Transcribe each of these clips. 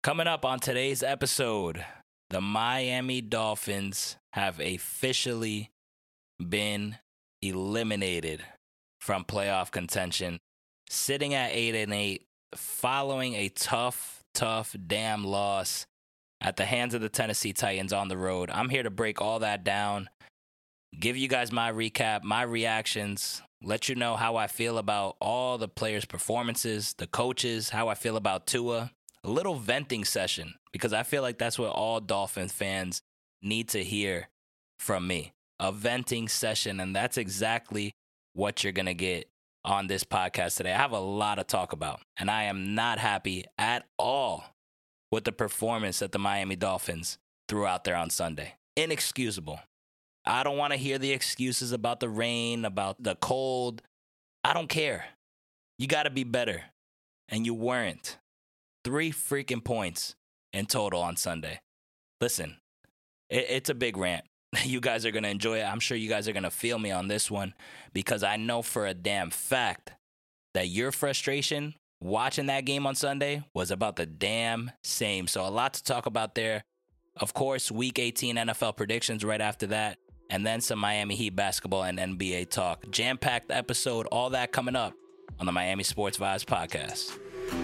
Coming up on today's episode, the Miami Dolphins have officially been eliminated from playoff contention, sitting at 8-8, following a tough damn loss at the hands of the Tennessee Titans on the road. I'm here to break all that down, give you guys my recap, my reactions, let you know how I feel about all the players' performances, the coaches, how I feel about Tua. A little venting session, because I feel like that's what all Dolphin fans need to hear from me. A venting session, and that's exactly what you're going to get on this podcast today. I have a lot to talk about, and I am not happy at all with the performance that the Miami Dolphins threw out there on Sunday. Inexcusable. I don't want to hear the excuses about the rain, about the cold. I don't care. You got to be better, and you weren't. 3 freaking points in total on Sunday. Listen, it's a big rant. You guys are going to enjoy it. I'm sure you guys are going to feel me on this one, because I know for a damn fact that your frustration watching that game on Sunday was about the damn same. So a lot to talk about there. Of course, Week 18 NFL predictions right after that, and then some Miami Heat basketball and NBA talk. Jam-packed episode, all that coming up on the Miami Sports Vibes podcast.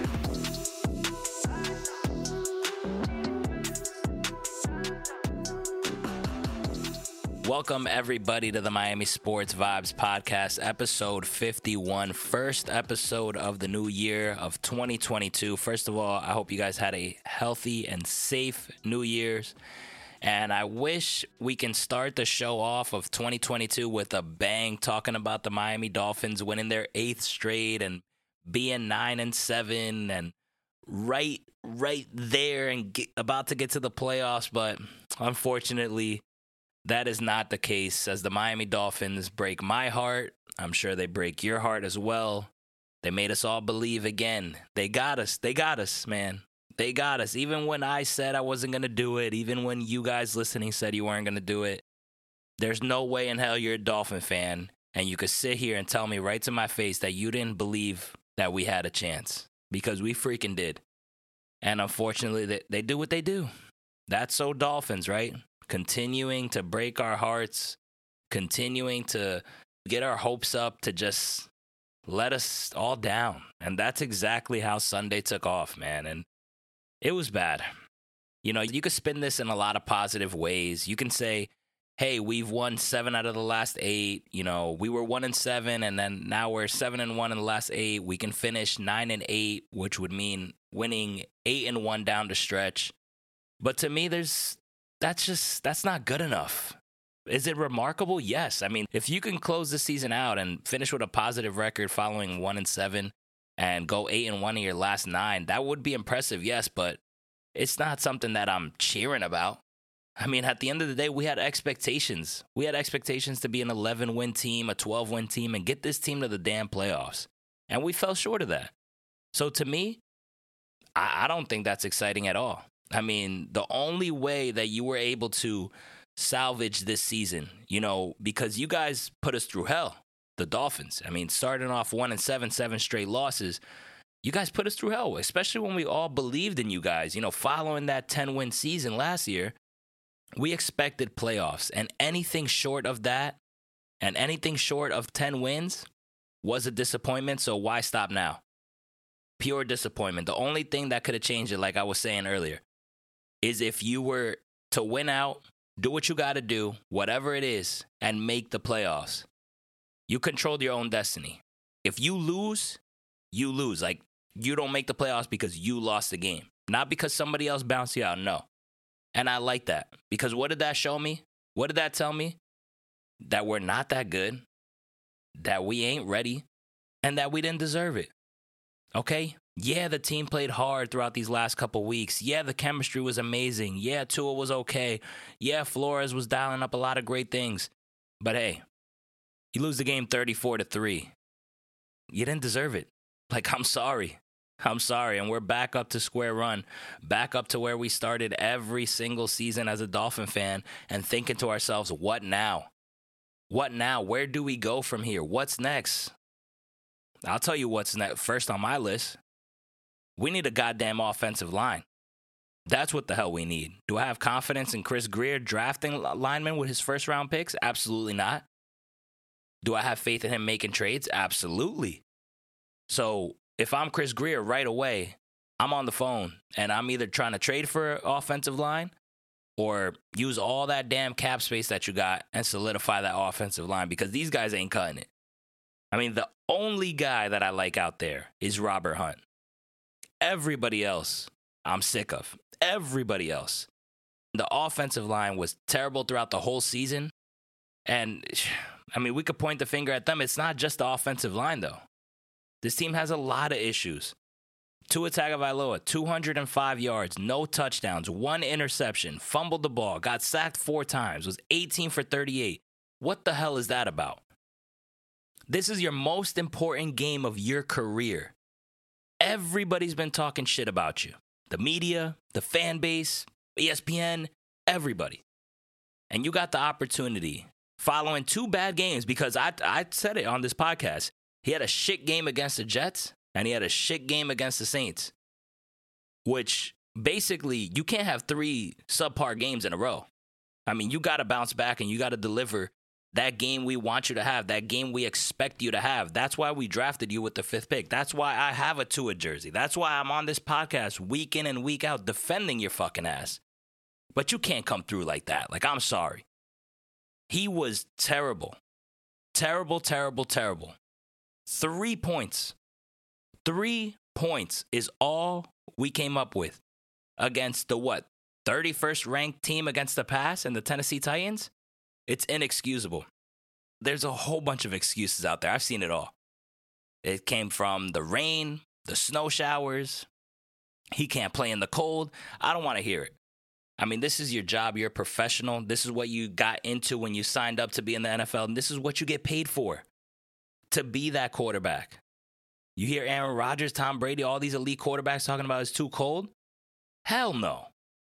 Welcome, everybody, to the Miami Sports Vibes podcast, episode 51, first episode of the new year of 2022. First of all, I hope you guys had a healthy and safe New Year's, and I wish we can start the show off of 2022 with a bang, talking about the Miami Dolphins winning their 8th straight and being 9-7 and right there and about to get to the playoffs, but unfortunately, that is not the case, as the Miami Dolphins break my heart. I'm sure they break your heart as well. They made us all believe again. They got us. They got us, man. They got us. Even when I said I wasn't going to do it, even when you guys listening said you weren't going to do it, there's no way in hell you're a Dolphin fan and you could sit here and tell me right to my face that you didn't believe that we had a chance, because we freaking did. And unfortunately, they do what they do. That's so Dolphins, right? Continuing to break our hearts, continuing to get our hopes up to just let us all down. And that's exactly how Sunday took off, man. And it was bad. You know, you could spin this in a lot of positive ways. You can say, hey, we've won 7 out of the last 8. You know, we were 1-7, and then now we're 7-1 in the last 8. We can finish 9-8, which would mean winning 8-1 down the stretch. But to me, that's not good enough. Is it remarkable? Yes. I mean, if you can close the season out and finish with a positive record following 1-7 and go 8-1 in your last 9, that would be impressive, yes, but it's not something that I'm cheering about. I mean, at the end of the day, we had expectations. We had expectations to be an 11-win team, a 12-win team, and get this team to the damn playoffs. And we fell short of that. So to me, I don't think that's exciting at all. I mean, the only way that you were able to salvage this season, you know, because you guys put us through hell, the Dolphins. I mean, starting off 1-7, 7 straight losses, you guys put us through hell, especially when we all believed in you guys. You know, following that 10-win season last year, we expected playoffs, and anything short of that and anything short of 10 wins was a disappointment, so why stop now? Pure disappointment. The only thing that could have changed it, like I was saying earlier, is if you were to win out, do what you got to do, whatever it is, and make the playoffs. You controlled your own destiny. If you lose, you lose. Like, you don't make the playoffs because you lost the game. Not because somebody else bounced you out, no. And I like that, because what did that show me? What did that tell me? That we're not that good, that we ain't ready, and that we didn't deserve it. Okay? Yeah, the team played hard throughout these last couple weeks. Yeah, the chemistry was amazing. Yeah, Tua was okay. Yeah, Flores was dialing up a lot of great things. But hey, you lose the game 34-3. You didn't deserve it. Like, I'm sorry. And we're back up to square one, back up to where we started every single season as a Dolphin fan, and thinking to ourselves, what now? What now? Where do we go from here? What's next? I'll tell you what's next. First on my list, we need a goddamn offensive line. That's what the hell we need. Do I have confidence in Chris Grier drafting linemen with his first round picks? Absolutely not. Do I have faith in him making trades? Absolutely. So if I'm Chris Grier right away, I'm on the phone and I'm either trying to trade for offensive line or use all that damn cap space that you got and solidify that offensive line because these guys ain't cutting it. I mean, the only guy that I like out there is Robert Hunt. Everybody else, I'm sick of. Everybody else. The offensive line was terrible throughout the whole season. And, I mean, we could point the finger at them. It's not just the offensive line, though. This team has a lot of issues. Tua Tagovailoa, 205 yards, no touchdowns, 1 interception, fumbled the ball, got sacked 4 times, was 18 for 38. What the hell is that about? This is your most important game of your career. Everybody's been talking shit about you. The media, the fan base, ESPN, everybody. And you got the opportunity following 2 bad games because I said it on this podcast. He had a shit game against the Jets and he had a shit game against the Saints, which basically you can't have 3 subpar games in a row. I mean, you got to bounce back and you got to deliver that game we want you to have, that game we expect you to have. That's why we drafted you with the 5th pick. That's why I have a Tua jersey. That's why I'm on this podcast week in and week out defending your fucking ass. But you can't come through like that. Like, I'm sorry. He was terrible. Terrible, terrible, terrible. 3 points. 3 points is all we came up with against the 31st ranked team against the pass and the Tennessee Titans? It's inexcusable. There's a whole bunch of excuses out there. I've seen it all. It came from the rain, the snow showers. He can't play in the cold. I don't want to hear it. I mean, this is your job. You're a professional. This is what you got into when you signed up to be in the NFL. And this is what you get paid for, to be that quarterback. You hear Aaron Rodgers, Tom Brady, all these elite quarterbacks talking about it's too cold? Hell no.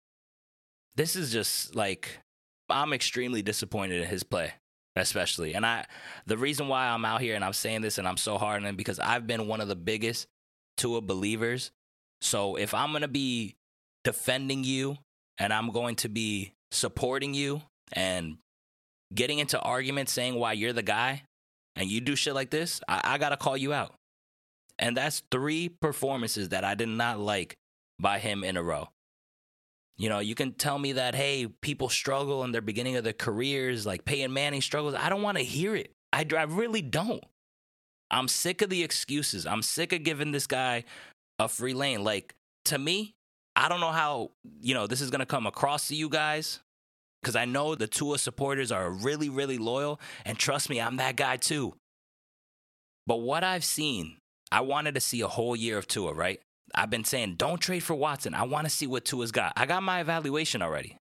This is just like, I'm extremely disappointed in his play, especially. And the reason why I'm out here and I'm saying this and I'm so hard on him because I've been one of the biggest Tua believers. So if I'm going to be defending you and I'm going to be supporting you and getting into arguments saying why you're the guy and you do shit like this, I got to call you out. And that's 3 performances that I did not like by him in a row. You know, you can tell me that, hey, people struggle in their beginning of their careers, like Peyton Manning struggles. I don't want to hear it. I really don't. I'm sick of the excuses. I'm sick of giving this guy a free lane. Like, to me, I don't know how, this is going to come across to you guys because I know the Tua supporters are really, really loyal. And trust me, I'm that guy too. But what I've seen, I wanted to see a whole year of Tua, right? I've been saying, don't trade for Watson. I want to see what Tua's got. I got my evaluation already.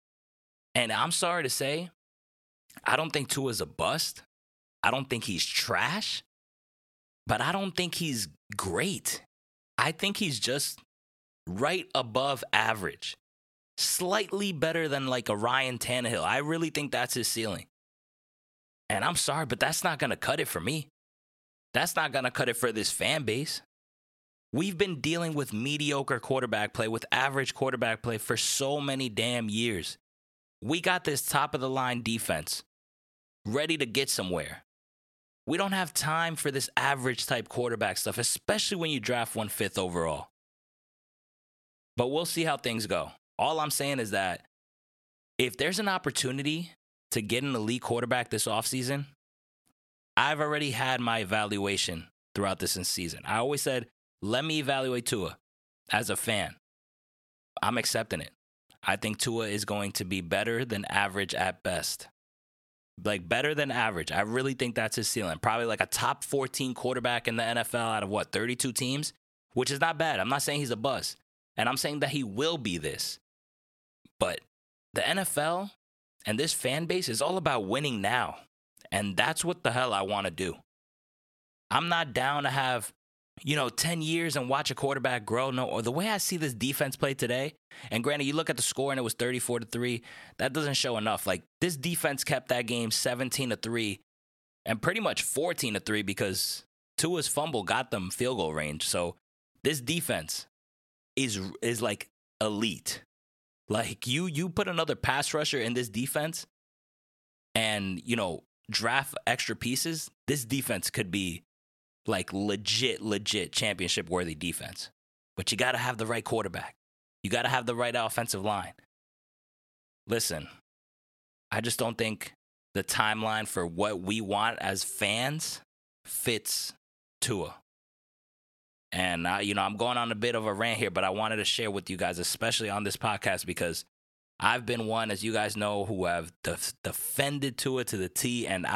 And I'm sorry to say, I don't think Tua's a bust. I don't think he's trash. But I don't think he's great. I think he's just right above average. Slightly better than like a Ryan Tannehill. I really think that's his ceiling. And I'm sorry, but that's not going to cut it for me. That's not going to cut it for this fan base. We've been dealing with mediocre quarterback play, with average quarterback play for so many damn years. We got this top-of-the-line defense ready to get somewhere. We don't have time for this average-type quarterback stuff, especially when you draft 1/5 overall. But we'll see how things go. All I'm saying is that if there's an opportunity to get an elite quarterback this offseason, I've already had my evaluation throughout this season. I always said, let me evaluate Tua as a fan. I'm accepting it. I think Tua is going to be better than average at best. Like, better than average. I really think that's his ceiling. Probably like a top 14 quarterback in the NFL out of 32 teams, which is not bad. I'm not saying he's a bust. And I'm saying that he will be this. But the NFL and this fan base is all about winning now. And that's what the hell I want to do. I'm not down to have 10 years and watch a quarterback grow. No, or the way I see this defense play today, and granted, you look at the score and it was 34-3, that doesn't show enough. Like, this defense kept that game 17-3 and pretty much 14-3 because Tua's fumble got them field goal range. So this defense is like elite. Like, you put another pass rusher in this defense and, draft extra pieces, this defense could be, like, legit championship-worthy defense. But you got to have the right quarterback. You got to have the right offensive line. Listen, I just don't think the timeline for what we want as fans fits Tua. And, I'm going on a bit of a rant here, but I wanted to share with you guys, especially on this podcast, because I've been one, as you guys know, who have defended Tua to the T, and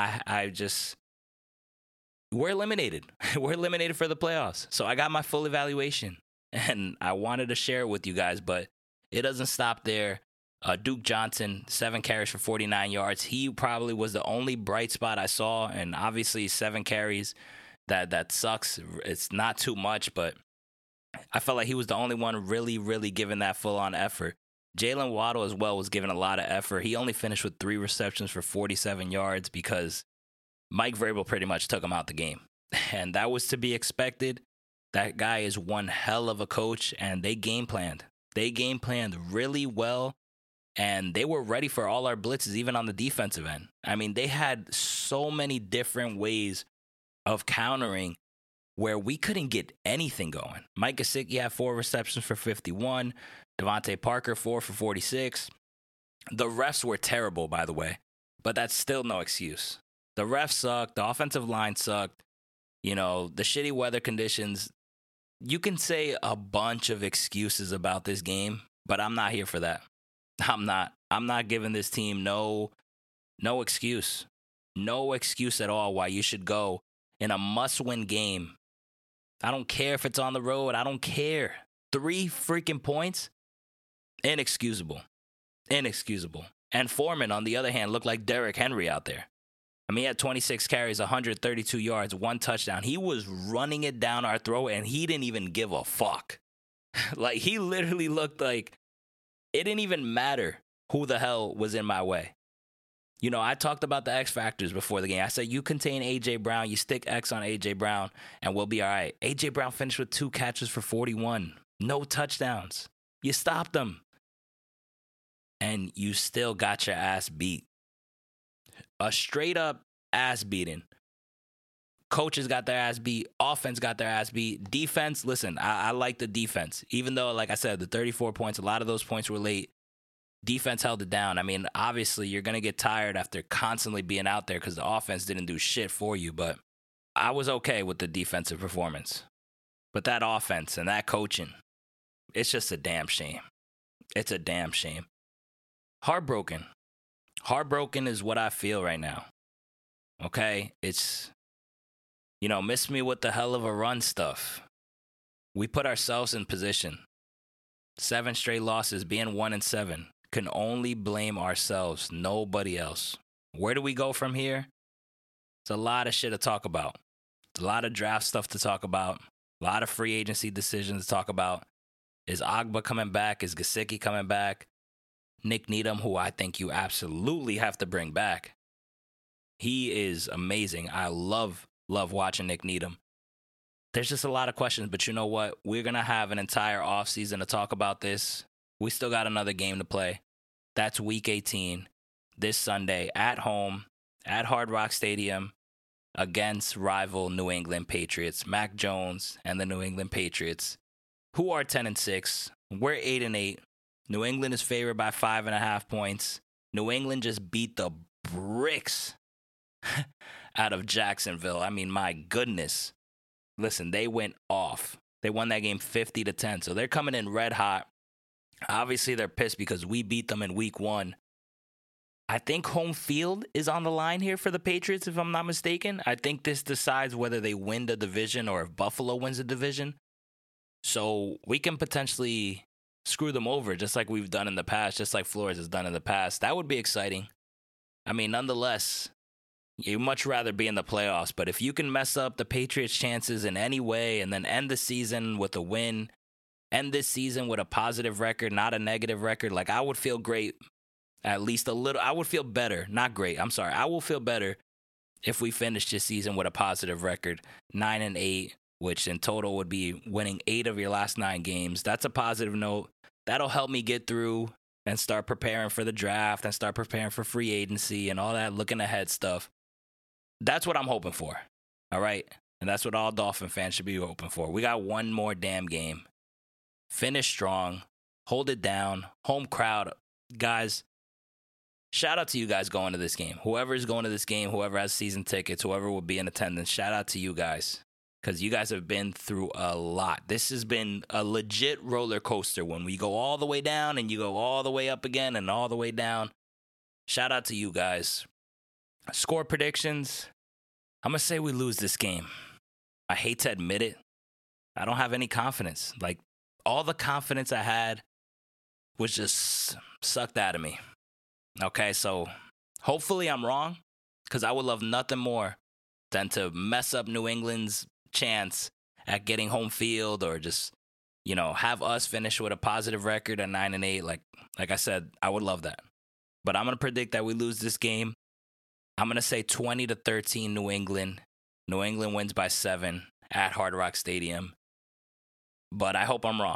we're eliminated. We're eliminated for the playoffs. So I got my full evaluation, and I wanted to share it with you guys, but it doesn't stop there. Duke Johnson, 7 carries for 49 yards. He probably was the only bright spot I saw, and obviously 7 carries, that sucks. It's not too much, but I felt like he was the only one really giving that full-on effort. Jalen Waddle as well was giving a lot of effort. He only finished with 3 receptions for 47 yards because Mike Vrabel pretty much took him out the game. And that was to be expected. That guy is one hell of a coach, and they game planned. They game planned really well, and they were ready for all our blitzes, even on the defensive end. I mean, they had so many different ways of countering where we couldn't get anything going. Mike Gesicki had 4 receptions for 51. Devontae Parker, 4 for 46. The refs were terrible, by the way, but that's still no excuse. The refs sucked. The offensive line sucked. The shitty weather conditions. You can say a bunch of excuses about this game, but I'm not here for that. I'm not giving this team no excuse. No excuse at all why you should go in a must-win game. I don't care if it's on the road. I don't care. 3 freaking points? Inexcusable. And Foreman, on the other hand, looked like Derrick Henry out there. I mean, he had 26 carries, 132 yards, 1 touchdown. He was running it down our throat, and he didn't even give a fuck. Like, he literally looked like it didn't even matter who the hell was in my way. I talked about the X factors before the game. I said, you contain A.J. Brown, you stick X on A.J. Brown, and we'll be all right. A.J. Brown finished with 2 catches for 41. No touchdowns. You stopped them. And you still got your ass beat. A straight-up ass beating. Coaches got their ass beat. Offense got their ass beat. Defense, listen, I like the defense. Even though, like I said, the 34 points, a lot of those points were late. Defense held it down. I mean, obviously, you're going to get tired after constantly being out there because the offense didn't do shit for you. But I was okay with the defensive performance. But that offense and that coaching, it's just a damn shame. It's a damn shame. Heartbroken. Heartbroken is what I feel right now. Okay? It's, miss me with the hell of a run stuff. We put ourselves in position. 7 straight losses, being 1-7. Can only blame ourselves, nobody else. Where do we go from here? It's a lot of shit to talk about. It's a lot of draft stuff to talk about. A lot of free agency decisions to talk about. Is Agba coming back? Is Gesicki coming back? Nick Needham, who I think you absolutely have to bring back. He is amazing. I love watching Nick Needham. There's just a lot of questions, but you know what? We're going to have an entire offseason to talk about this. We still got another game to play. That's Week 18, this Sunday, at home, at Hard Rock Stadium, against rival New England Patriots. Mac Jones and the New England Patriots, who are 10-6. We're 8-8. New England is favored by 5.5 points. New England just beat the bricks out of Jacksonville. I mean, my goodness. Listen, they went off. They won that game 50-10. So they're coming in red hot. Obviously, they're pissed because we beat them in Week 1. I think home field is on the line here for the Patriots, if I'm not mistaken. I think this decides whether they win the division or if Buffalo wins the division. So we can potentially screw them over just like we've done in the past, just like Flores has done in the past. That would be exciting. I mean, nonetheless, you'd much rather be in the playoffs. But if you can mess up the Patriots' chances in any way and then end the season with a win, end this season with a positive record, not a negative record, like I would feel great, at least a little. I would feel better, not great. I'm sorry. I will feel better if we finish this season with a positive record, 9-8, which in total would be winning 8 of your last 9 games. That's a positive note. That'll help me get through and start preparing for the draft and start preparing for free agency and all that looking ahead stuff. That's what I'm hoping for, all right? And that's what all Dolphin fans should be hoping for. We got one more damn game. Finish strong. Hold it down. Home crowd. Guys, shout out to you guys going to this game. Whoever is going to this game, whoever has season tickets, whoever will be in attendance, shout out to you guys. Because you guys have been through a lot. This has been a legit roller coaster when we go all the way down and you go all the way up again and all the way down. Shout out to you guys. Score predictions. I'm going to say we lose this game. I hate to admit it. I don't have any confidence. Like, all the confidence I had was just sucked out of me. Okay, so hopefully I'm wrong, because I would love nothing more than to mess up New England's chance at getting home field, or just, have us finish with a positive record at 9-8. Like I said, I would love that. But I'm going to predict that we lose this game. I'm going to say 20-13 New England. New England wins by 7 at Hard Rock Stadium. But I hope I'm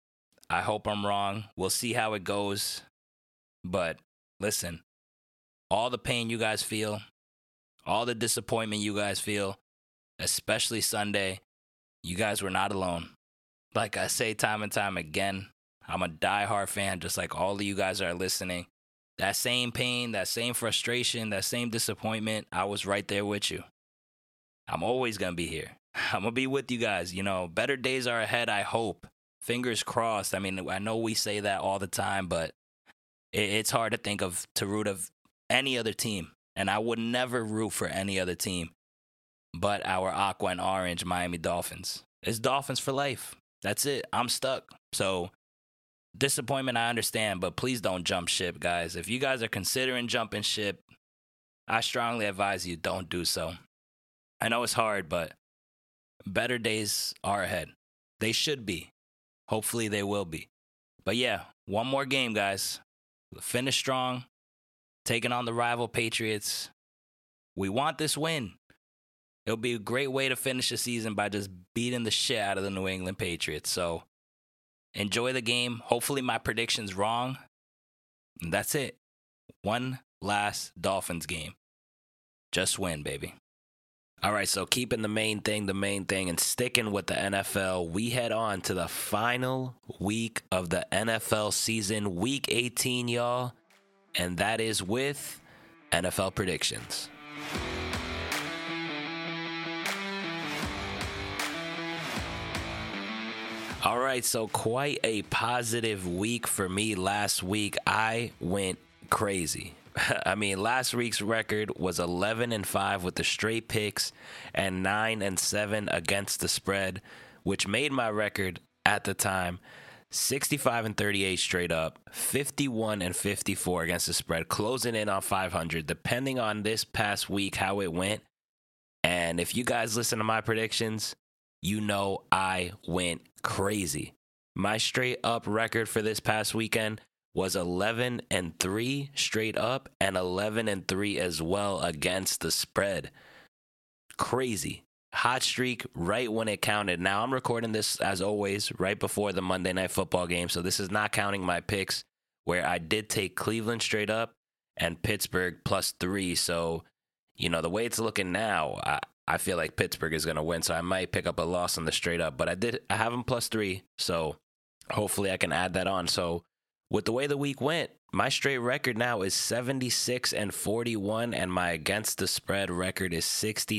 wrong. We'll see how it goes. But listen, all the pain you guys feel, all the disappointment you guys feel, especially Sunday, you guys were not alone. Like I say time and time again, I'm a diehard fan, just like all of you guys are listening. That same pain, that same frustration, that same disappointment, I was right there with you. I'm always going to be here. I'm going to be with you guys. Better days are ahead, I hope. Fingers crossed. I mean, I know we say that all the time, but it's hard to root of any other team. And I would never root for any other team but our aqua and orange Miami Dolphins. It's Dolphins for life. That's it. I'm stuck. So disappointment, I understand, but please don't jump ship, guys. If you guys are considering jumping ship, I strongly advise you don't do so. I know it's hard, but better days are ahead. They should be. Hopefully they will be. But yeah, one more game, guys. Finish strong. Taking on the rival Patriots. We want this win. It'll be a great way to finish the season by just beating the shit out of the New England Patriots. So enjoy the game. Hopefully my prediction's wrong. And that's it. One last Dolphins game. Just win, baby. All right, so keeping the main thing, and sticking with the NFL, we head on to the final week of the NFL season, Week 18, y'all. And that is with NFL predictions. All right, so quite a positive week for me last week. I went crazy. I mean, last week's record was 11-5 with the straight picks and 9-7 against the spread, which made my record at the time 65-38 straight up, 51-54 against the spread, closing in on 500, depending on this past week how it went. And if you guys listen to my predictions, you know I went crazy. My straight up record for this past weekend was 11-3 straight up and 11-3 as well against the spread. Crazy. Hot streak right when it counted. Now, I'm recording this, as always, right before the Monday Night Football game, so this is not counting my picks, where I did take Cleveland straight up and Pittsburgh +3. So, the way it's looking now, I feel like Pittsburgh is going to win, so I might pick up a loss on the straight up. But I have them +3, so hopefully I can add that on. So, with the way the week went, my straight record now is 76-41, and my against the spread record is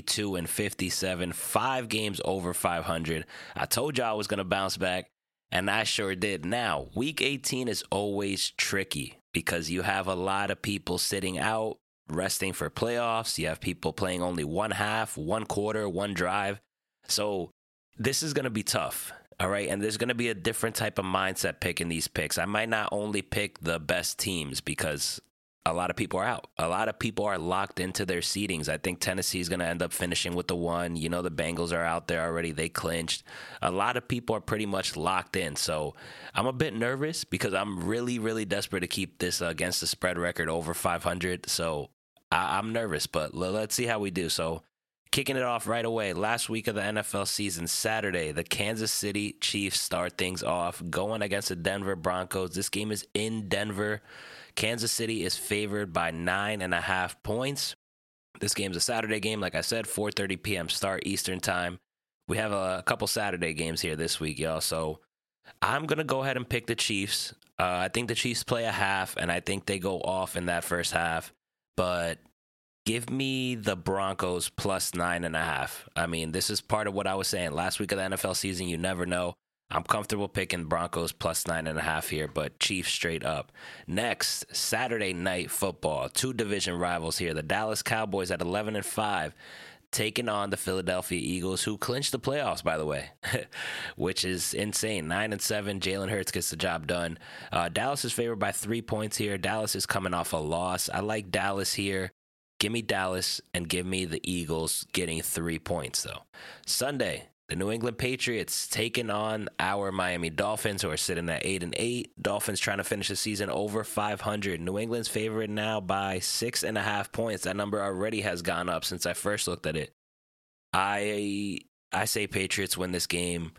62-57, 5 games over 500. I told you I was going to bounce back, and I sure did. Now, week 18 is always tricky because you have a lot of people sitting out, resting for playoffs. You have people playing only one half, one quarter, one drive. So this is going to be tough. All right, and there's going to be a different type of mindset picking these picks. I might not only pick the best teams because a lot of people are out. A lot of people are locked into their seedings. I think Tennessee is going to end up finishing with the 1. The Bengals are out there already. They clinched. A lot of people are pretty much locked in. So I'm a bit nervous because I'm really, really desperate to keep this against the spread record over 500. So I'm nervous, but let's see how we do. So Kicking it off right away, last week of the NFL season, Saturday, the Kansas City Chiefs start things off going against the Denver Broncos. This game is in Denver. Kansas City is favored by 9.5 points. This game's a Saturday game, like I said, 4:30 p.m. start Eastern time. We have a couple Saturday games here this week, y'all. So I'm going to go ahead and pick the Chiefs. I think the Chiefs play a half, and I think they go off in that first half. But give me the Broncos plus 9.5. I mean, this is part of what I was saying. Last week of the NFL season, you never know. I'm comfortable picking Broncos plus 9.5 here, but Chiefs straight up. Next, Saturday night football. Two division rivals here. The Dallas Cowboys at 11-5. Taking on the Philadelphia Eagles, who clinched the playoffs, by the way, which is insane. 9-7, Jalen Hurts gets the job done. Dallas is favored by 3 points here. Dallas is coming off a loss. I like Dallas here. Give me Dallas and give me the Eagles getting 3 points, though. Sunday, the New England Patriots taking on our Miami Dolphins, who are sitting at 8-8. Dolphins trying to finish the season over 500. New England's favored now by 6.5 points. That number already has gone up since I first looked at it. I say Patriots win this game,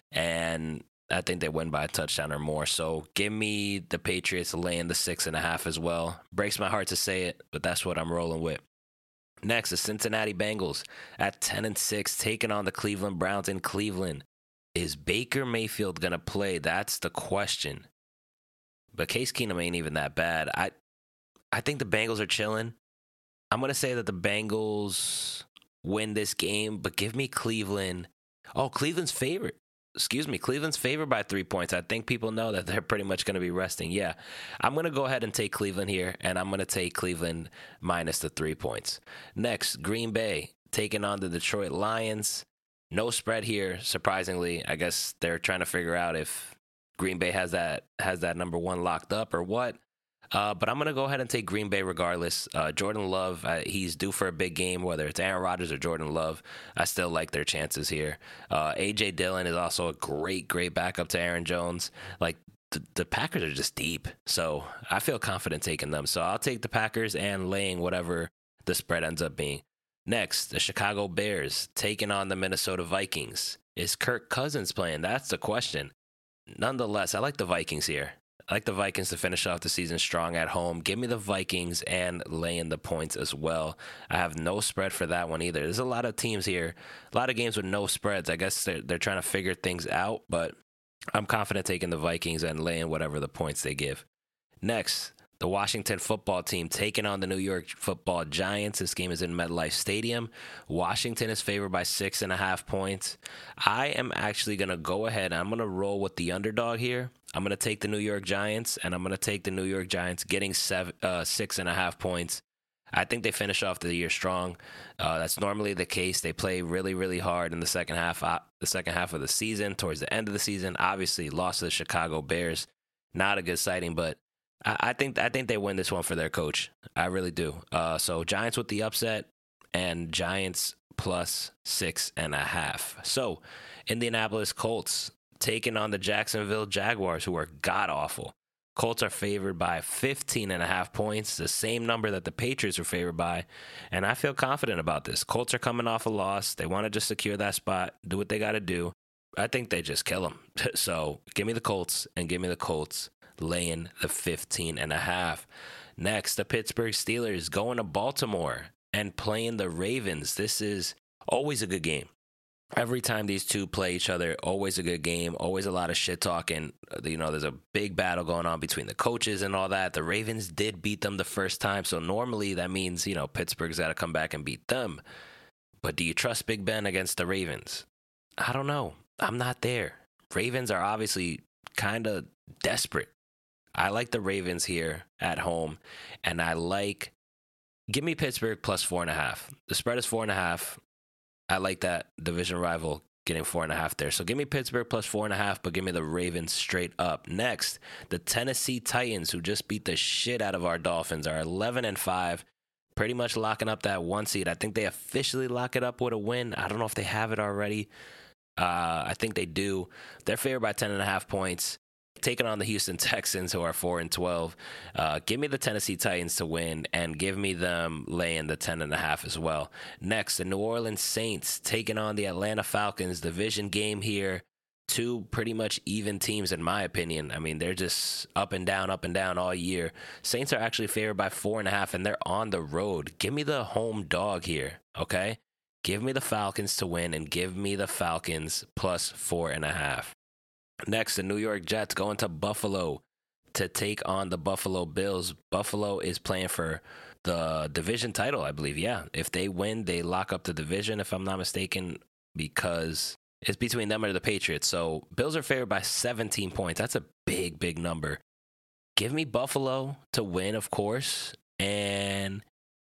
and I think they win by a touchdown or more. So give me the Patriots laying the 6.5 as well. Breaks my heart to say it, but that's what I'm rolling with. Next, the Cincinnati Bengals at 10-6, taking on the Cleveland Browns in Cleveland. Is Baker Mayfield going to play? That's the question. But Case Keenum ain't even that bad. I think the Bengals are chilling. I'm going to say that the Bengals win this game, but give me Cleveland. Oh, Cleveland's favorite. Cleveland's favored by 3 points. I think people know that they're pretty much going to be resting. Yeah, I'm going to go ahead and take Cleveland here, and I'm going to take Cleveland minus the 3 points. Next, Green Bay taking on the Detroit Lions. No spread here, surprisingly. I guess they're trying to figure out if Green Bay has that number one locked up or what. But I'm going to go ahead and take Green Bay regardless. Jordan Love, he's due for a big game, whether it's Aaron Rodgers or Jordan Love. I still like their chances here. A.J. Dillon is also a great backup to Aaron Jones. Like, the Packers are just deep, so I feel confident taking them. So I'll take the Packers and laying whatever the spread ends up being. Next, the Chicago Bears taking on the Minnesota Vikings. Is Kirk Cousins playing? That's the question. Nonetheless, I like the Vikings here. I like the Vikings to finish off the season strong at home. Give me the Vikings and laying the points as well. I have no spread for that one either. There's a lot of teams here, a lot of games with no spreads. I guess they're trying to figure things out, but I'm confident taking the Vikings and laying whatever the points they give. Next, the Washington football team taking on the New York football Giants. This game is in MetLife Stadium. Washington is favored by 6.5 points. I am actually going to go ahead and I'm going to roll with the underdog here. I'm going to take the New York Giants, and I'm going to take the New York Giants getting 6.5 points. I think they finish off the year strong. That's normally the case. They play really hard in the second half of the season, towards the end of the season. Obviously, lost to the Chicago Bears. Not a good sighting, but I think they win this one for their coach. I really do. So Giants with the upset, and Giants plus 6.5. So Indianapolis Colts taking on the Jacksonville Jaguars, who are god-awful. Colts are favored by 15.5 points, the same number that the Patriots were favored by, and I feel confident about this. Colts are coming off a loss. They want to just secure that spot, do what they got to do. I think they just kill them. So give me the Colts, and give me the Colts laying the 15.5. Next, the Pittsburgh Steelers going to Baltimore and playing the Ravens. This is always a good game. Every time these two play each other, always a good game, always a lot of shit talking. You know, there's a big battle going on between the coaches and all that. The Ravens did beat them the first time, so normally that means, you know, Pittsburgh's got to come back and beat them. But do you trust Big Ben against the Ravens? I don't know. I'm not there. Ravens are obviously kind of desperate. I like the Ravens here at home, and give me Pittsburgh plus 4.5. The spread is 4.5. I like that division rival getting 4.5 there. So give me Pittsburgh plus 4.5, but give me the Ravens straight up. Next, the Tennessee Titans, who just beat the shit out of our Dolphins, are 11-5, pretty much locking up that 1 seed. I think they officially lock it up with a win. I don't know if they have it already. I think they do. They're favored by 10.5 points. taking on the Houston Texans, who are 4-12. Give me the Tennessee Titans to win, and give me them laying the 10.5 as well. Next, the New Orleans Saints taking on the Atlanta Falcons. Division game here. Two pretty much even teams, in my opinion. I mean, they're just up and down all year. Saints are actually favored by 4.5, and they're on the road. Give me the home dog here, okay? Give me the Falcons to win, and give me the Falcons plus 4.5. Next, the New York Jets going to Buffalo to take on the Buffalo Bills. Buffalo is playing for the division title, I believe. Yeah, if they win, they lock up the division, if I'm not mistaken, because it's between them or the Patriots. So Bills are favored by 17 points. That's a big, big number. Give me Buffalo to win, of course, and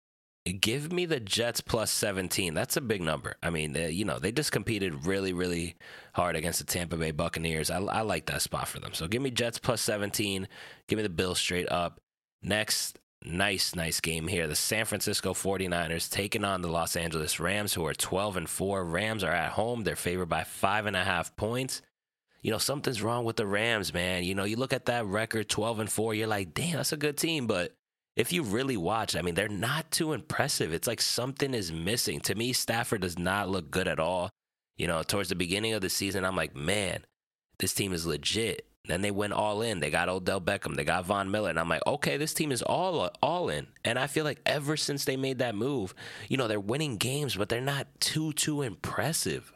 give me the Jets plus 17. That's a big number. I mean, they just competed really, really hard against the Tampa Bay Buccaneers. I like that spot for them. So give me Jets plus 17. Give me the Bills straight up. Next, nice game here. The San Francisco 49ers taking on the Los Angeles Rams, who are 12-4. Rams are at home. They're favored by 5.5 points. Something's wrong with the Rams, man. You look at that record, 12-4. You're like, damn, that's a good team, but if you really watch, I mean, they're not too impressive. It's like something is missing. To me, Stafford does not look good at all. Towards the beginning of the season, I'm like, man, this team is legit. Then they went all in. They got Odell Beckham. They got Von Miller. And I'm like, okay, this team is all in. And I feel like ever since they made that move, they're winning games, but they're not too impressive.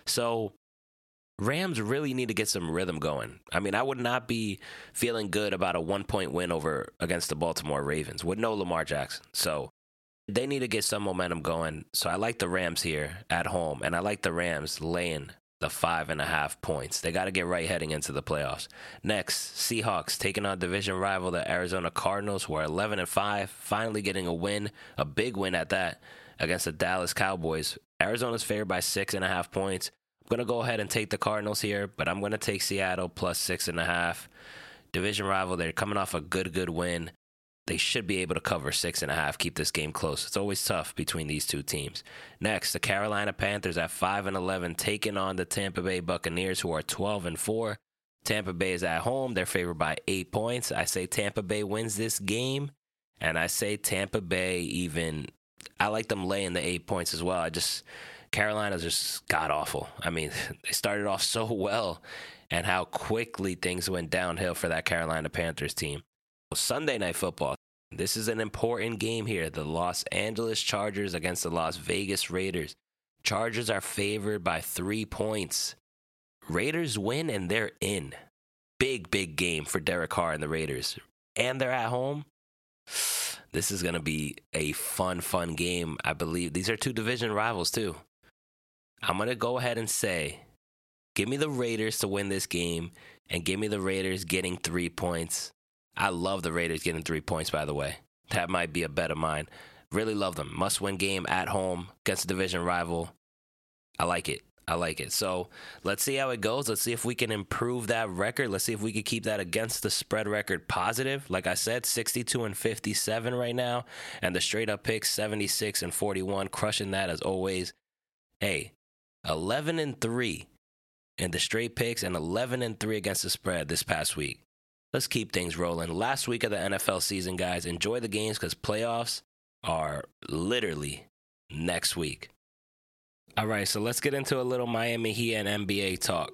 So Rams really need to get some rhythm going. I mean, I would not be feeling good about a 1-point win against the Baltimore Ravens with no Lamar Jackson. So they need to get some momentum going. So I like the Rams here at home, and I like the Rams laying the 5.5 points. They got to get right heading into the playoffs. Next, Seahawks taking on division rival, the Arizona Cardinals, who are 11-5, finally getting a win, a big win at that, against the Dallas Cowboys. Arizona's favored by 6.5 points. I'm going to go ahead and take the Cardinals here, but I'm going to take Seattle plus 6.5. Division rival, they're coming off a good win. They should be able to cover 6.5, keep this game close. It's always tough between these two teams. Next, the Carolina Panthers at 5-11, taking on the Tampa Bay Buccaneers, who are 12-4. Tampa Bay is at home. They're favored by 8 points. I say Tampa Bay wins this game, and I say Tampa Bay I like them laying the 8 points as well. Carolina's just god-awful. I mean, they started off so well, and how quickly things went downhill for that Carolina Panthers team. Sunday Night Football. This is an important game here. The Los Angeles Chargers against the Las Vegas Raiders. Chargers are favored by 3 points. Raiders win, and they're in. Big game for Derek Carr and the Raiders. And they're at home. This is going to be a fun game. I believe these are two division rivals, too. I'm going to go ahead and say, give me the Raiders to win this game, and give me the Raiders getting 3 points. I love the Raiders getting 3 points, by the way. That might be a bet of mine. Really love them. Must-win game at home against a division rival. I like it. So let's see how it goes. Let's see if we can improve that record. Let's see if we can keep that against the spread record positive. Like I said, 62-57 right now. And the straight-up picks, 76-41. Crushing that as always. Hey, 11-3 in the straight picks and 11-3 against the spread this past week. Let's keep things rolling. Last week of the NFL season, guys. Enjoy the games because playoffs are literally next week. All right, so let's get into a little Miami Heat and NBA talk.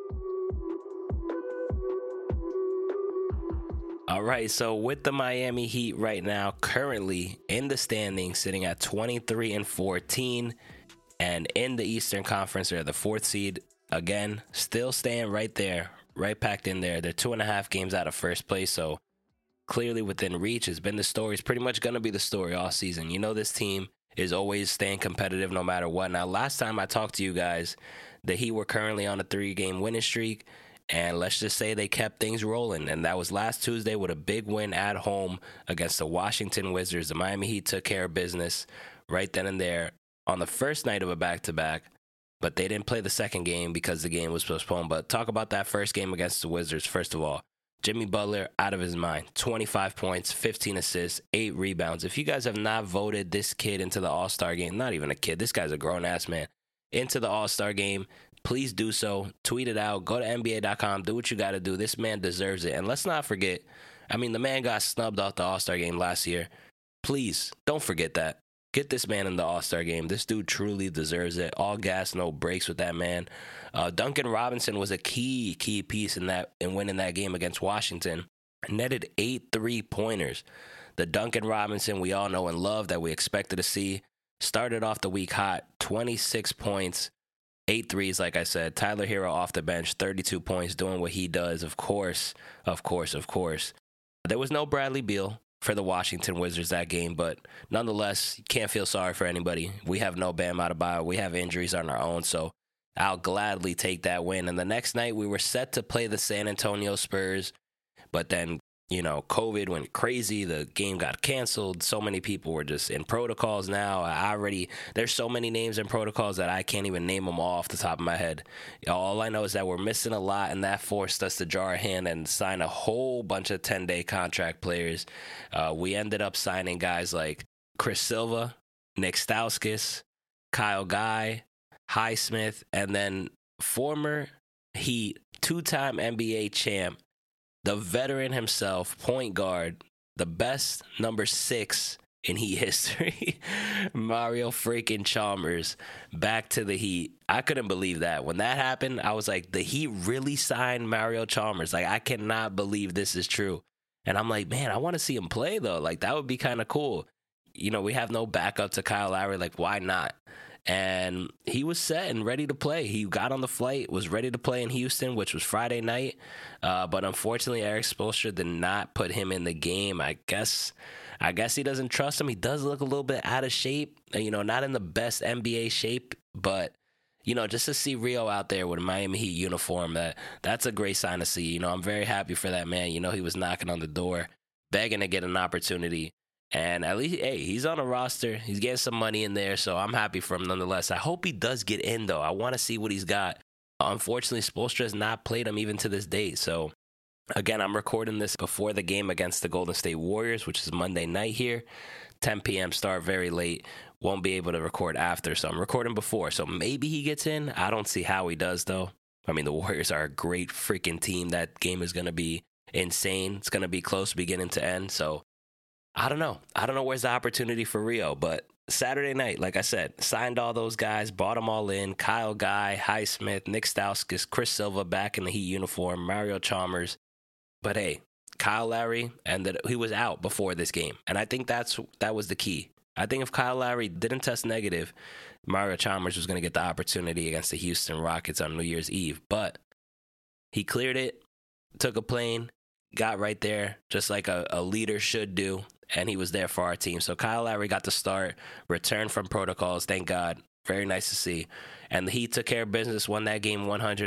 All right, so with the Miami Heat right now, currently in the standings, sitting at 23-14, and in the Eastern Conference, they're the 4th seed. Again, still staying right there, right packed in there. They're 2.5 games out of first place, so clearly within reach. Has been the story. It's pretty much going to be the story all season. This team is always staying competitive no matter what. Now, last time I talked to you guys, the Heat were currently on a 3-game winning streak, and let's just say they kept things rolling. And that was last Tuesday with a big win at home against the Washington Wizards. The Miami Heat took care of business right then and there on the first night of a back-to-back, but they didn't play the second game because the game was postponed. But talk about that first game against the Wizards. First of all, Jimmy Butler, out of his mind. 25 points, 15 assists, 8 rebounds. If you guys have not voted this kid into the All-Star game, not even a kid, this guy's a grown-ass man, into the All-Star game, please do so. Tweet it out. Go to NBA.com. Do what you got to do. This man deserves it. And let's not forget, I mean, the man got snubbed off the All-Star game last year. Please, don't forget that. Get this man in the All-Star game. This dude truly deserves it. All gas, no breaks with that man. Duncan Robinson was a key piece in winning that game against Washington. Netted 8 3-pointers. The Duncan Robinson we all know and love that we expected to see started off the week hot. 26 points, 8 threes, like I said. Tyler Hero off the bench, 32 points, doing what he does. Of course. There was no Bradley Beal for the Washington Wizards that game, but nonetheless, you can't feel sorry for anybody. We have no Bam Adebayo. We have injuries on our own, so I'll gladly take that win. And the next night, we were set to play the San Antonio Spurs, but then, COVID went crazy. The game got canceled. So many people were just in protocols now. There's so many names in protocols that I can't even name them all off the top of my head. All I know is that we're missing a lot, and that forced us to draw our hand and sign a whole bunch of 10-day contract players. We ended up signing guys like Chris Silva, Nick Stauskas, Kyle Guy, Highsmith, and then former Heat, two-time NBA champ, the veteran himself, point guard, the best number 6 in Heat history, Mario freaking Chalmers, back to the Heat. I couldn't believe that. When that happened, I was like, the Heat really signed Mario Chalmers. Like, I cannot believe this is true. And I'm like, man, I want to see him play, though. Like, that would be kind of cool. We have no backup to Kyle Lowry. Like, why not? And he was set and ready to play. He got on the flight, was ready to play in Houston, which was Friday night. But unfortunately, Erik Spoelstra did not put him in the game. I guess he doesn't trust him. He does look a little bit out of shape, not in the best NBA shape. But, just to see Rio out there with a Miami Heat uniform, that's a great sign to see. I'm very happy for that man. He was knocking on the door, begging to get an opportunity. And at least, hey, he's on a roster. He's getting some money in there, so I'm happy for him nonetheless. I hope he does get in, though. I want to see what he's got. Unfortunately, Spoelstra has not played him even to this date. So, again, I'm recording this before the game against the Golden State Warriors, which is Monday night here. 10 p.m. start, very late. Won't be able to record after, so I'm recording before. So maybe he gets in. I don't see how he does, though. I mean, the Warriors are a great freaking team. That game is going to be insane. It's going to be close beginning to end, so I don't know. Where's the opportunity for Rio, but Saturday night, like I said, signed all those guys, bought them all in. Kyle Guy, Highsmith, Nick Stauskas, Chris Silva back in the Heat uniform, Mario Chalmers. But hey, Kyle Lowry, and he was out before this game. And I think that was the key. I think if Kyle Lowry didn't test negative, Mario Chalmers was going to get the opportunity against the Houston Rockets on New Year's Eve. But he cleared it, took a plane, got right there, just like a leader should do. And he was there for our team. So Kyle Lowry got to start, returned from protocols, thank God. Very nice to see. And the Heat took care of business, won that game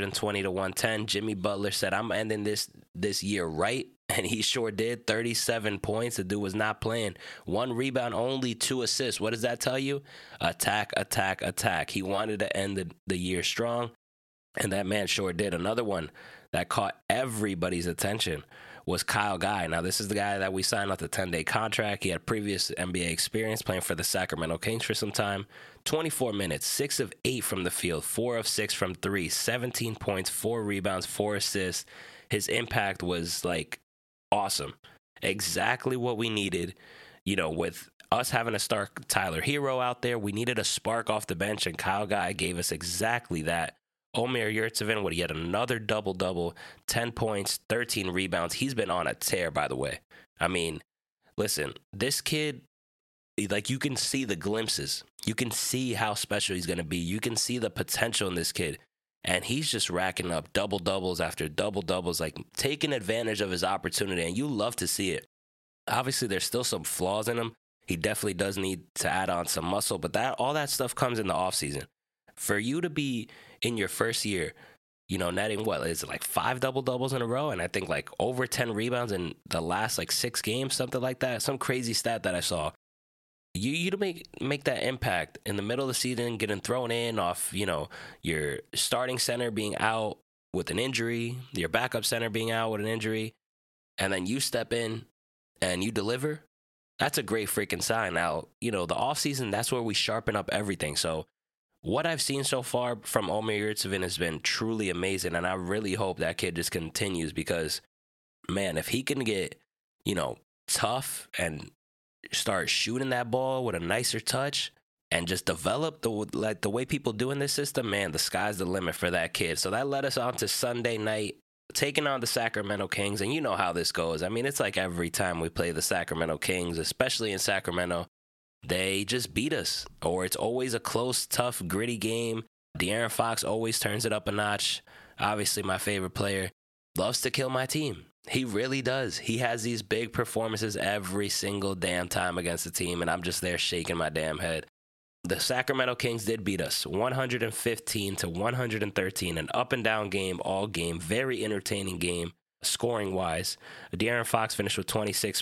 120-110. Jimmy Butler said, I'm ending this year right. And he sure did. 37 points. The dude was not playing. 1 rebound, only 2 assists. What does that tell you? Attack, attack, attack. He wanted to end the year strong. And that man sure did. Another one that caught everybody's attention was Kyle Guy. Now, this is the guy that we signed off the 10-day contract. He had previous NBA experience playing for the Sacramento Kings for some time. 24 minutes, 6 of 8 from the field, 4 of 6 from 3, 17 points, 4 rebounds, 4 assists. His impact was, awesome. Exactly what we needed, with us having to start Tyler Hero out there. We needed a spark off the bench, and Kyle Guy gave us exactly that. Omer Yurtseven would get another double-double, 10 points, 13 rebounds. He's been on a tear, by the way. I mean, listen, this kid, you can see the glimpses. You can see how special he's going to be. You can see the potential in this kid. And he's just racking up double-doubles after double-doubles, taking advantage of his opportunity. And you love to see it. Obviously, there's still some flaws in him. He definitely does need to add on some muscle. But all that stuff comes in the offseason. For you to be in your first year, netting 5 double-doubles in a row, and I think over 10 rebounds in the last 6 games, something like that, some crazy stat that I saw. You to make that impact in the middle of the season, getting thrown in off, your starting center being out with an injury, your backup center being out with an injury, and then you step in and you deliver, that's a great freaking sign. Now, the offseason, that's where we sharpen up everything. So what I've seen so far from Omer Yurtseven has been truly amazing, and I really hope that kid just continues because, man, if he can get, tough and start shooting that ball with a nicer touch and just develop the way people do in this system, man, the sky's the limit for that kid. So that led us on to Sunday night, taking on the Sacramento Kings, and you know how this goes. I mean, it's like every time we play the Sacramento Kings, especially in Sacramento, they just beat us, or it's always a close, tough, gritty game. De'Aaron Fox always turns it up a notch. Obviously, my favorite player loves to kill my team. He really does. He has these big performances every single damn time against the team, and I'm just there shaking my damn head. The Sacramento Kings did beat us 115 to 113, an up and down game all game, very entertaining game scoring wise. De'Aaron Fox finished with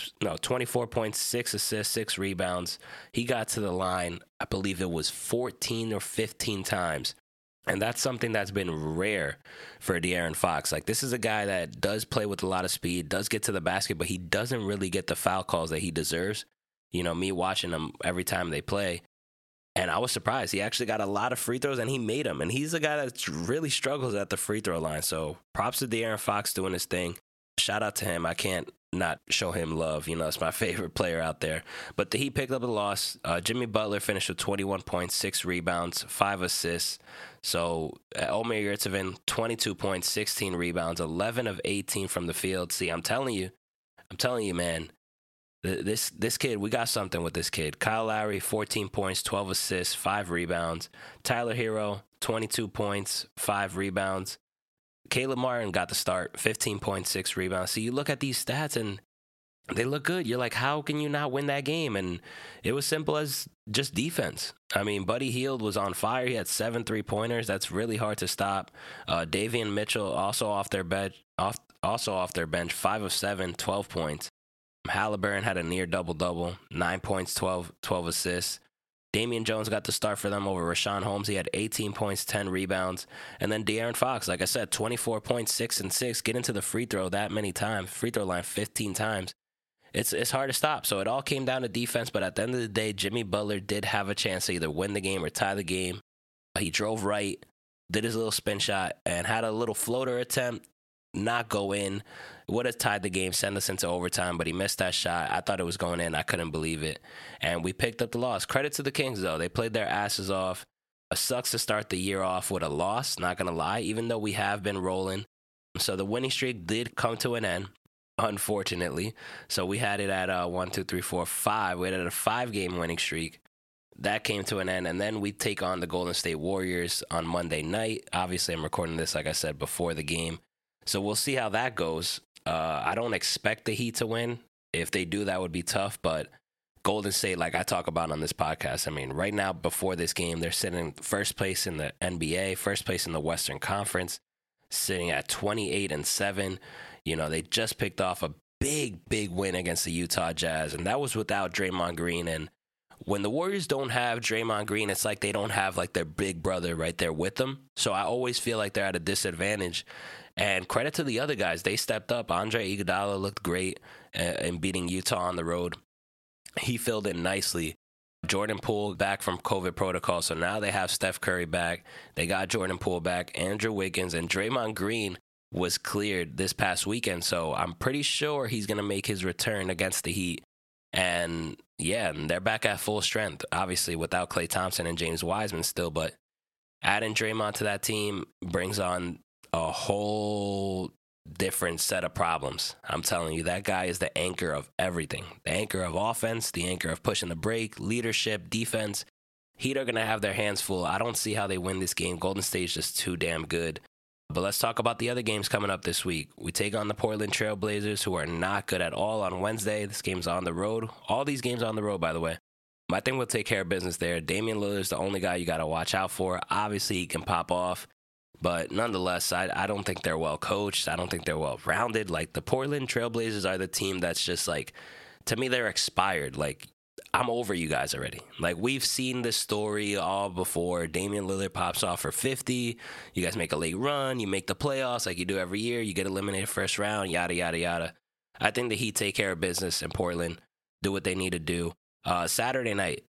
24.6 assists, 6 rebounds. He got to the line, I believe it was 14 or 15 times. And that's something that's been rare for De'Aaron Fox. Like, this is a guy that does play with a lot of speed, does get to the basket, but he doesn't really get the foul calls that he deserves. Me watching him every time they play. And I was surprised. He actually got a lot of free throws, and he made them. And he's a guy that really struggles at the free throw line. So props to De'Aaron Fox doing his thing. Shout out to him. I can't not show him love. It's my favorite player out there. But he picked up a loss. Jimmy Butler finished with 21 points, 6 rebounds, 5 assists. So Omer Yurtseven, 22 points, 16 rebounds, 11 of 18 from the field. See, I'm telling you, man, this kid, we got something with this kid. Kyle Lowry, 14 points, 12 assists, 5 rebounds. Tyler Hero, 22 points, 5 rebounds. Caleb Martin got the start, 15.6 rebounds. So you look at these stats and they look good. You're like, how can you not win that game? And it was simple as just defense. I mean, Buddy Hield was on fire. He had 7 3-pointers. That's really hard to stop. Davion Mitchell also off their bench, 5 of 7, 12 points. Halliburton had a near double-double, 9 points, 12 assists. Damian Jones got the start for them over Rashawn Holmes. He had 18 points, 10 rebounds. And then De'Aaron Fox, like I said, 24 points, 6 and 6. Get into the free throw that many times, free throw line 15 times. It's hard to stop. So it all came down to defense. But at the end of the day, Jimmy Butler did have a chance to either win the game or tie the game. He drove right, did his little spin shot, and had a little floater attempt, not go in. Would have tied the game, send us into overtime, but he missed that shot. I thought it was going in. I couldn't believe it. And we picked up the loss. Credit to the Kings, though. They played their asses off. It sucks to start the year off with a loss, not going to lie, even though we have been rolling. So the winning streak did come to an end, unfortunately. So we had it at 5. We had it at a 5-game winning streak. That came to an end, and then we take on the Golden State Warriors on Monday night. Obviously, I'm recording this, like I said, before the game. So we'll see how that goes. I don't expect the Heat to win. If they do, that would be tough. But Golden State, like I talk about on this podcast, I mean, right now, before this game, they're sitting first place in the NBA, first place in the Western Conference, sitting at 28-7. They just picked off a big win against the Utah Jazz, and that was without Draymond Green. And when the Warriors don't have Draymond Green, it's like they don't have like their big brother right there with them. So I always feel like they're at a disadvantage. And credit to the other guys. They stepped up. Andre Iguodala looked great in beating Utah on the road. He filled in nicely. Jordan Poole back from COVID protocol. So now they have Steph Curry back. They got Jordan Poole back, Andrew Wiggins, and Draymond Green was cleared this past weekend. So I'm pretty sure he's going to make his return against the Heat. And yeah, they're back at full strength, obviously without Klay Thompson and James Wiseman still. But adding Draymond to that team brings on a whole different set of problems. I'm telling you, that guy is the anchor of everything. The anchor of offense, the anchor of pushing the break, leadership, defense. Heat are going to have their hands full. I don't see how they win this game. Golden State's just too damn good. But let's talk about the other games coming up this week. We take on the Portland Trail Blazers, who are not good at all on Wednesday. This game's on the road. All these games on the road, by the way. I think we'll take care of business there. Damian Lillard's the only guy you got to watch out for. Obviously, he can pop off. But nonetheless, I don't think they're well coached. I don't think they're well rounded. Like, the Portland Trail Blazers are the team that's just like, to me, they're expired. Like, I'm over you guys already. Like, we've seen this story all before. Damian Lillard pops off for 50. You guys make a late run. You make the playoffs like you do every year. You get eliminated first round, yada, yada, yada. I think the Heat take care of business in Portland, do what they need to do. Saturday night,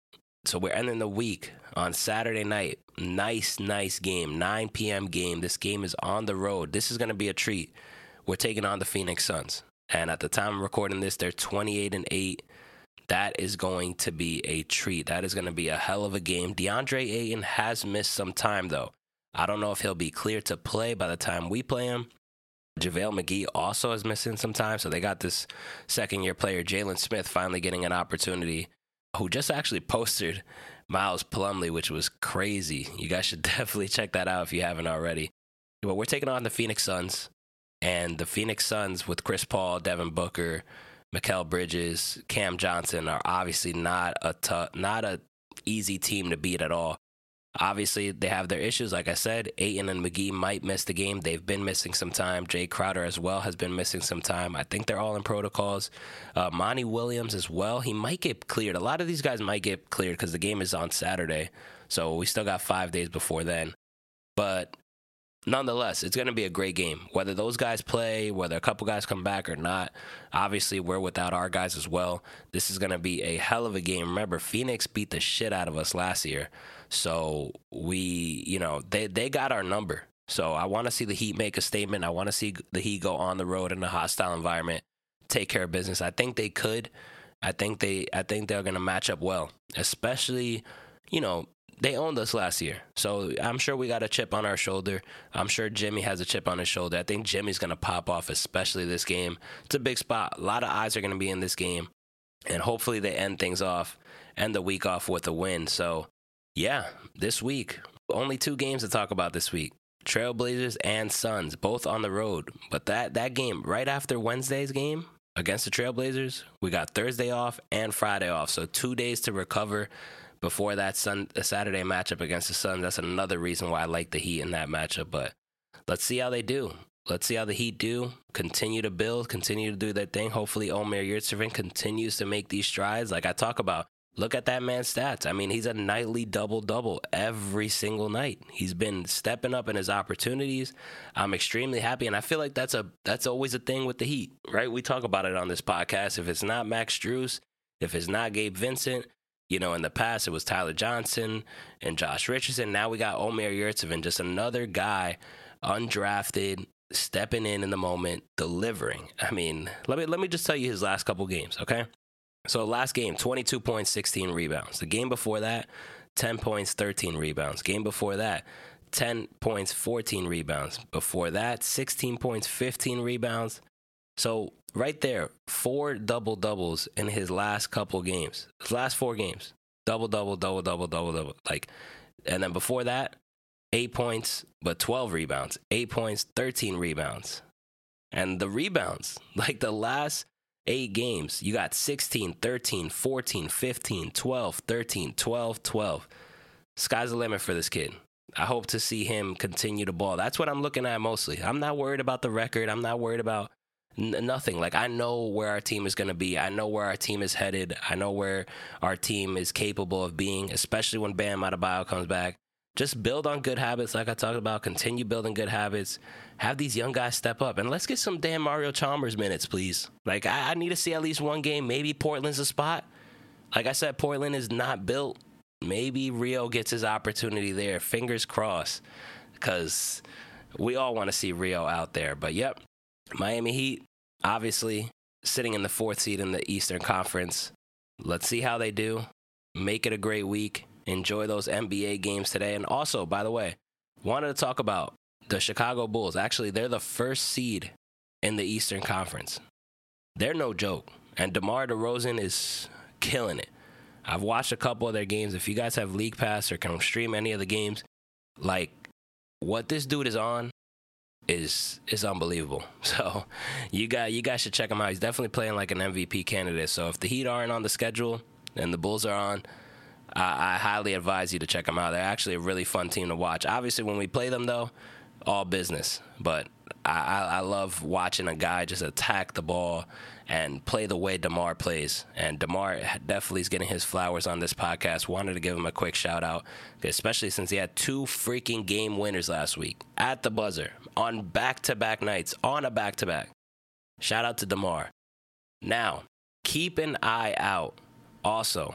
So we're ending the week on Saturday night. Nice game, 9 p.m. game. This game is on the road. This is going to be a treat. We're taking on the Phoenix Suns. And at the time of recording this, they're 28-8. That is going to be a treat. That is going to be a hell of a game. DeAndre Ayton has missed some time, though. I don't know if he'll be cleared to play by the time we play him. JaVale McGee also is missing some time, so they got this second-year player, Jalen Smith, finally getting an opportunity, who just actually posted Miles Plumlee, which was crazy. You guys should definitely check that out if you haven't already. But we're taking on the Phoenix Suns, and the Phoenix Suns with Chris Paul, Devin Booker, Mikal Bridges, Cam Johnson are obviously not a easy team to beat at all. Obviously, they have their issues. Like I said, Ayton and McGee might miss the game. They've been missing some time. Jay Crowder as well has been missing some time. I think they're all in protocols. Monty Williams as well. He might get cleared. A lot of these guys might get cleared because the game is on Saturday. So we still got 5 days before then. But nonetheless, it's going to be a great game. Whether those guys play, whether a couple guys come back or not, obviously we're without our guys as well. This is going to be a hell of a game. Remember, Phoenix beat the shit out of us last year. So they got our number. So I want to see the Heat make a statement. I want to see the Heat go on the road in a hostile environment, take care of business. I think they could. I think they're going to match up well, especially, they owned us last year. So I'm sure we got a chip on our shoulder. I'm sure Jimmy has a chip on his shoulder. I think Jimmy's going to pop off, especially this game. It's a big spot. A lot of eyes are going to be in this game. And hopefully they end the week off with a win. So, yeah, this week, only 2 games to talk about this week. Trailblazers and Suns, both on the road. But that game, right after Wednesday's game against the Trailblazers, we got Thursday off and Friday off. So 2 days to recover before that Saturday matchup against the Suns. That's another reason why I like the Heat in that matchup. But let's see how they do. Let's see how the Heat do. Continue to build, continue to do their thing. Hopefully Omer Yurtseven continues to make these strides. Like I talk about, look at that man's stats. I mean, he's a nightly double-double every single night. He's been stepping up in his opportunities. I'm extremely happy, and I feel like that's always a thing with the Heat, right? We talk about it on this podcast. If it's not Max Strus, if it's not Gabe Vincent, in the past it was Tyler Johnson and Josh Richardson. Now we got Omer Yurtseven, just another guy, undrafted, stepping in the moment, delivering. I mean, let me just tell you his last couple games, okay? So last game, 22 points, 16 rebounds. The game before that, 10 points, 13 rebounds. Game before that, 10 points, 14 rebounds. Before that, 16 points, 15 rebounds. So right there, 4 double-doubles in his last couple games. His last 4 games. Double-double, double-double, double-double. And then before that, 8 points, but 12 rebounds. 8 points, 13 rebounds. And the rebounds, the last 8 games, you got 16, 13, 14, 15, 12, 13, 12, 12. Sky's the limit for this kid. I hope to see him continue to ball. That's what I'm looking at mostly. I'm not worried about the record. I'm not worried about nothing. I know where our team is going to be. I know where our team is headed. I know where our team is capable of being, especially when Bam Adebayo comes back. Just build on good habits like I talked about. Continue building good habits. Have these young guys step up. And let's get some damn Mario Chalmers minutes, please. I need to see at least one game. Maybe Portland's a spot. Like I said, Portland is not built. Maybe Rio gets his opportunity there. Fingers crossed. Because we all want to see Rio out there. But, yep, Miami Heat, obviously, sitting in the 4th seed in the Eastern Conference. Let's see how they do. Make it a great week. Enjoy those NBA games today. And also, by the way, wanted to talk about the Chicago Bulls. Actually, they're the 1st seed in the Eastern Conference. They're no joke. And DeMar DeRozan is killing it. I've watched a couple of their games. If you guys have League Pass or can stream any of the games, what this dude is on is unbelievable. So you guys should check him out. He's definitely playing like an MVP candidate. So if the Heat aren't on the schedule and the Bulls are on, I highly advise you to check them out. They're actually a really fun team to watch. Obviously, when we play them, though, all business. But I love watching a guy just attack the ball and play the way DeMar plays. And DeMar definitely is getting his flowers on this podcast. Wanted to give him a quick shout-out, especially since he had 2 freaking game winners last week at the buzzer on back-to-back nights, on a back-to-back. Shout out to DeMar. Now, keep an eye out also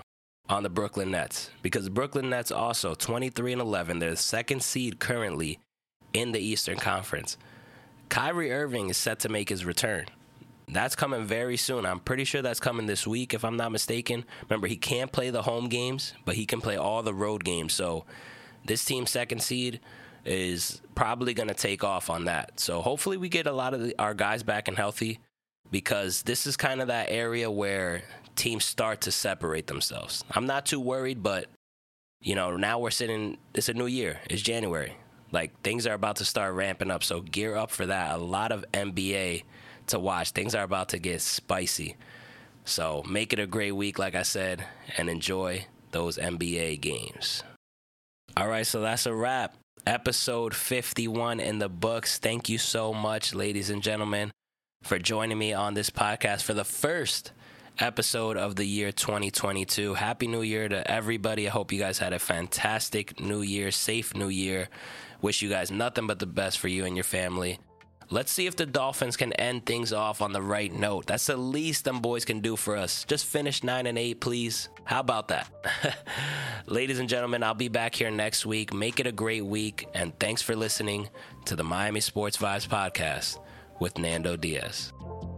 on the Brooklyn Nets, because the Brooklyn Nets also 23-11. They're the second seed currently in the Eastern Conference. Kyrie Irving is set to make his return. That's coming very soon. I'm pretty sure that's coming this week, if I'm not mistaken. Remember, he can't play the home games, but he can play all the road games. So this team's second seed is probably going to take off on that. So hopefully we get a lot of our guys back and healthy, because this is kind of that area where teams start to separate themselves. I'm not too worried, but, now we're sitting, it's a new year. It's January. Like, things are about to start ramping up, so gear up for that. A lot of NBA to watch. Things are about to get spicy. So make it a great week, like I said, and enjoy those NBA games. All right, so that's a wrap. Episode 51 in the books. Thank you so much, ladies and gentlemen, for joining me on this podcast for the first episode of the year 2022. Happy New Year to everybody. I hope you guys had a fantastic New Year, safe New Year. Wish you guys nothing but the best for you and your family. Let's see if the Dolphins can end things off on the right note. That's the least them boys can do for us. Just finish 9-8, please. How about that? Ladies and gentlemen, I'll be back here next week. Make it a great week, and thanks for listening to the Miami Sports Vibes podcast with Nando Diaz.